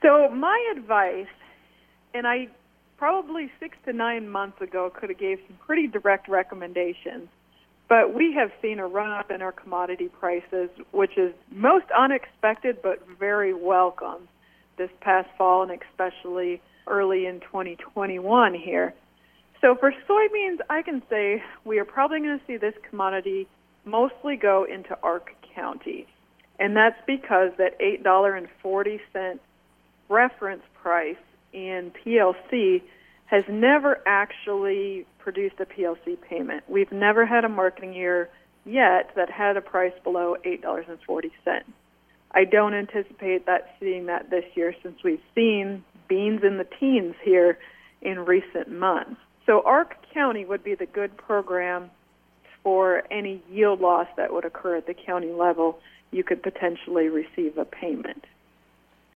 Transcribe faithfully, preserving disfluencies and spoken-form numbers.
So my advice, and I probably six to nine months ago could have gave some pretty direct recommendations, but we have seen a run-up in our commodity prices, which is most unexpected but very welcome this past fall and especially early in twenty twenty-one here. So for soybeans, I can say we are probably going to see this commodity mostly go into Ark County, and that's because that eight dollars and forty cents reference price in P L C has never actually produced a P L C payment. We've never had a marketing year yet that had a price below eight dollars and forty cents. I don't anticipate that seeing that this year since we've seen beans in the teens here in recent months. So Ark County would be the good program for any yield loss that would occur at the county level. You could potentially receive a payment.